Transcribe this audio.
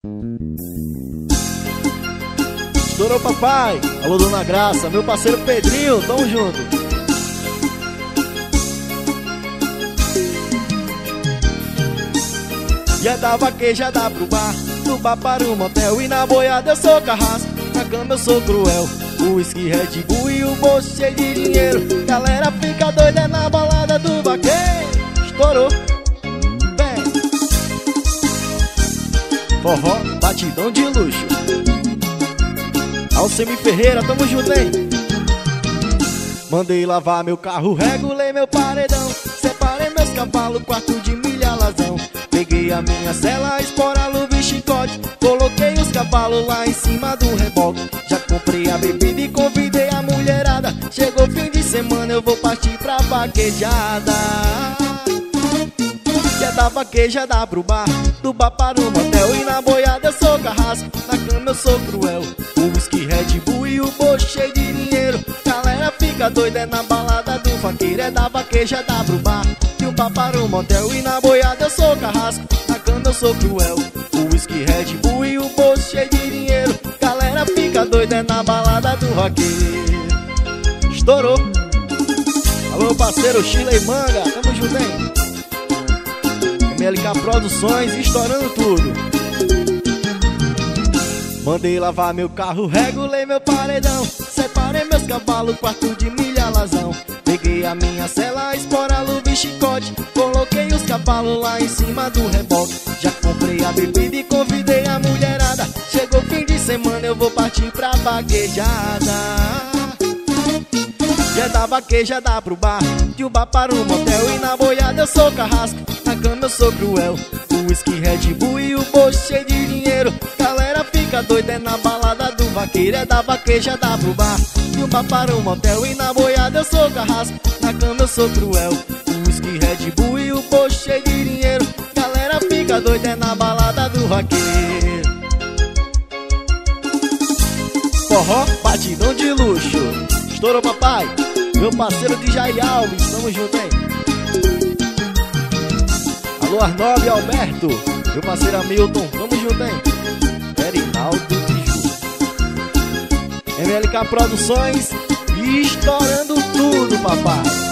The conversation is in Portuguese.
Estourou, papai. Alô, dona Graça, meu parceiro Pedrinho, tamo junto. Já da vaquejada pro bar, do bar para o motel, e na boiada eu sou carrasco, na cama eu sou cruel. O whisky, Red Bull e o bolso cheio de dinheiro. Galera fica doida na balada do vaqueiro. Estourou, vem. Forró, batidão de luxo. Alcemi Ferreira, tamo junto, hein? Mandei lavar meu carro, regulei meu paredão, separei meus cavalos, quarto de milha lazão. Peguei a minha cela, espora, luva e chicote, coloquei os cavalos lá em cima do reboque. Já comprei a bebida e convidei a mulherada. Chegou fim de semana, eu vou partir pra vaquejada. Já da vaquejada pro bar, do bar para o motel, e na boiada eu sou carrasco, na cama eu sou cruel. O whisky, Red Bull e o bolso cheio de dinheiro. Galera fica doida, é na balada do vaqueiro. É da vaquejada pro bar, do bar para o motel, e na boiada eu sou carrasco, na cama eu sou cruel. O whisky, Red Bull e o bolso cheio de dinheiro. Galera fica doida, é na balada do vaqueiro. Estourou. Alô, parceiro Chile e Manga, tamo junto, hein? MLK Produções, estourando tudo. Mandei lavar meu carro, regulei meu paredão, separei meus cavalos, quarto de milha lazão. Peguei a minha cela, espora, luva e chicote, coloquei os cavalos lá em cima do reboque. Já comprei a bebida e convidei a mulherada. Chegou fim de semana, eu vou partir pra vaquejada. Já da vaquejada pro bar, de um bar para o motel, e na boiada eu sou carrasco, na cama eu sou cruel. O whisky, Red Bull e o bolso cheio de dinheiro. Galera fica doida, é na balada do vaqueiro. É da vaquejada pro bar, de um bar para o motel, e na boiada eu sou carrasco, na cama eu sou cruel. O whisky, Red Bull e o bolso cheio de dinheiro. Galera fica doida, é na balada do vaqueiro. Forró, batidão de luxo. Estourou, papai. Meu parceiro DJ Alves, tamo junto, hein? Alô, Arnaldo e Alberto, meu parceiro Hamilton, tamo junto, hein? Perinaldo de Ju. MLK Produções, estourando tudo, papai.